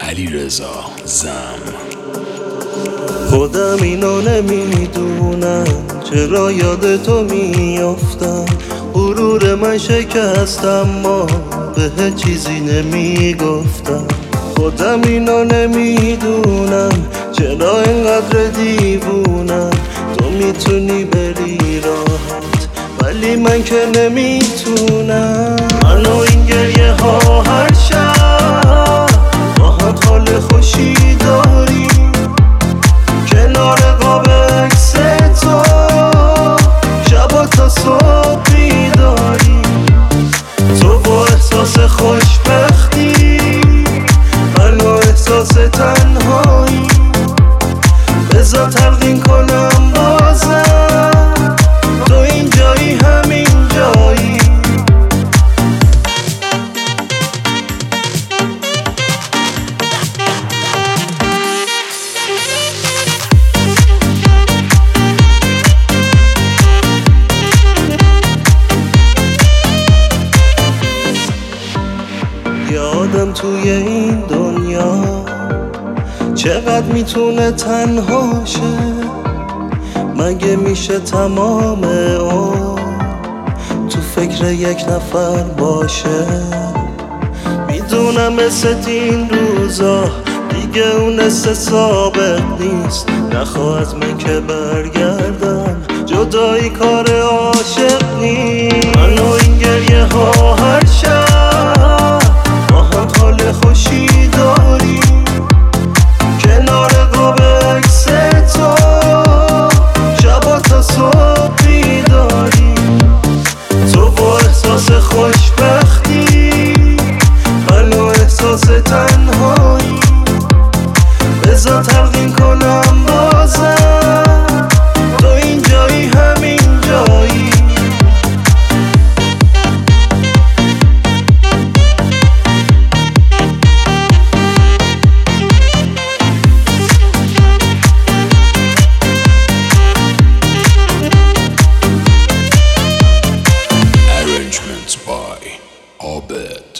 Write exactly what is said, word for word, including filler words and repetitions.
علیرضا زم. خودم اینو نمیدونم چرا یاد تو میافتم، غرور من شکست اما به چیزی نمیگفتم. خودم اینو نمیدونم چرا اینقدر دیوونم، تو میتونی بری راحت ولی من که نمیتونم. منو این گریه ها هر شب با هم حال خوشی داریم، کنار قاب عکس تو شبا تا صبح بیداریم. تو با احساس خوشبختی من و احساس تنهایی، بذار تلقین کنم بازم تو این جایی همین جایی. یادم توی این دنیا چقدر میتونه تنها شه، مگه میشه تمام اون تو فکر یک نفر باشه. میدونم مثل این روزا دیگه اون حس سابق نیست، نخواه از من که برگردم جدایی کار عاشق نیست. منو این گریه ها هر شب با هم حال خوشی داریم، کنار قاب عکس تو شبا تا صبح بیداریم. تو با احساس خوشبختی من و احساس تنهایی، بذار تلقین کنم بازم تو این جایی همین جایی. Arrangements by Orbit.